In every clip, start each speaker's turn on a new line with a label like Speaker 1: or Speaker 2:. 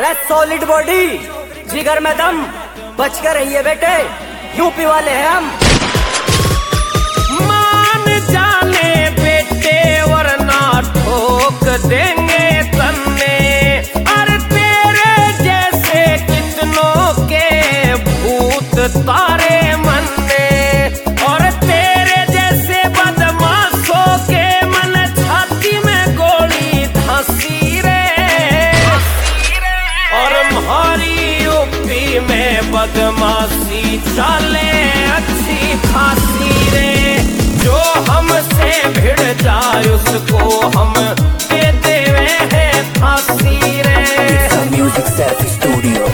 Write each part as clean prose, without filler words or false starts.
Speaker 1: अरे solid body, जिगर में दम, बच कर रहिए बेटे, यूपी वाले हैं हम।
Speaker 2: मान जाने बेटे वरना ठोक देंगे तन्ने। अरे तेरे जैसे कितनों के भूत तारे मन्ने, और तेरे जैसे बदमाशों के मन छाती में गोली धंसी रे। और हमारी यूपी में बदमाशी चाले अच्छी खासी रे। जो हमसे भिड़ जाए उसको हम दे देवे हैं फांसी रे।
Speaker 1: Music safe studio.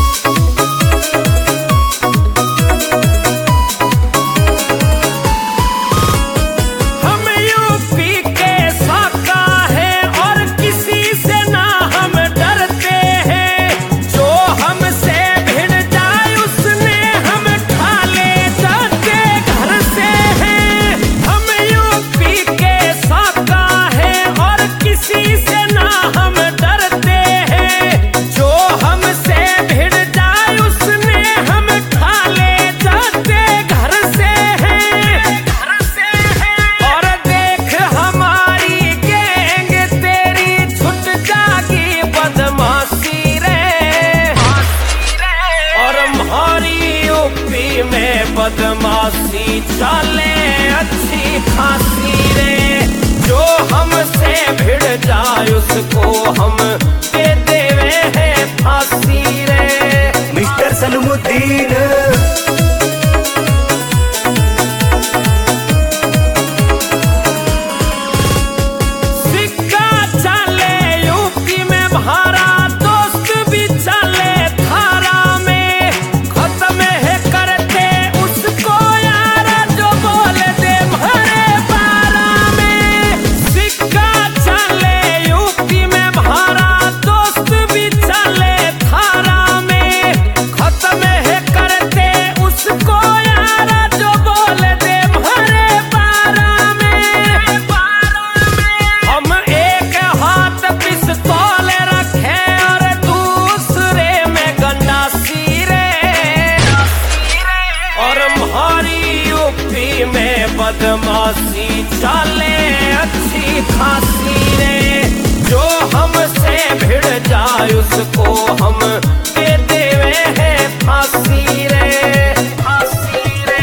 Speaker 2: हम यूपी के साका है और किसी से ना हम डरते हैं। जो हमसे भिड़ जाए उसने हम खा ले जाते घर से हैं। हम यूपी के साका है और किसी से ना हम डरते हैं। जो हमसे भिड़ जाए उसने हम खा ले जाते घर से हैं। और देख हमारी गैंग तेरी छुट जागी बदमाशी रे। और हमारी यूपी में बदमाशी चाले अच्छी खासी रे। जो हमसे भिड़ जाए उसको हम दे देवे हैं फांसी रे।
Speaker 1: मिस्टर सलमुद्दीन।
Speaker 2: सिक्का चले यूपी में भारा, दोस्त भी चले धारा में। खत्म है करते उसको यारा जो बोल दे भरे बारा में। सिक्का चले यूपी में भारा, दोस्त भी चले धारा में। खत्म है करते उसको यारा जो बोल दे भरे बारा में। हम एक हाथ पिस्तौल रखे और दूसरे में गंडासी रे। और हमारी यूपी में बदमाशी चाले अच्छी खासी रे। जो हमसे भिड़ जाए उसको हम दे देवे हैं फांसी रे। फांसी रे।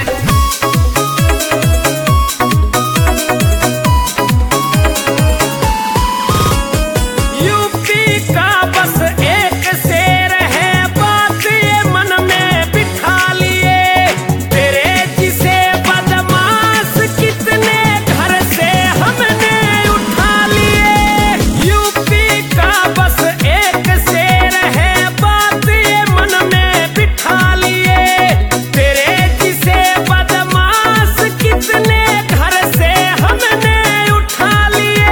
Speaker 2: यूपी का बस एक शेर है, बात ये मन में बिठा लिए। तेरे जिसे बदमाश कितने घर से हमने उठा लिए। यूपी का बस एक शेर है, बात ये मन में बिठा लिए। तेरे जिसे बदमाश कितने घर से हमने उठा लिए।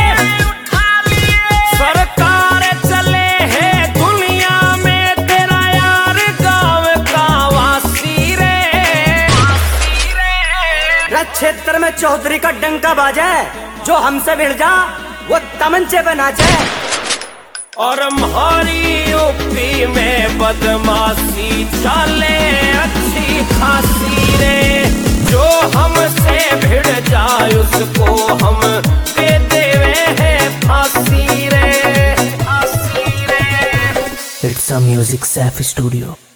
Speaker 2: सरकार चले है दुनिया में, तेरा यार गाँव का वासी रे।
Speaker 1: क्षेत्र में चौधरी का डंका बाजे, जो हमसे भिड़ जा वो तमंचे पे नाचे।
Speaker 2: और हमारी यूपी में बदमाशी चाले अच्छी खासी रे। जो हमसे भिड़ जाए उसको हम दे देवे हैं फांसी रे। फांसी रे।
Speaker 1: It's a music safe studio.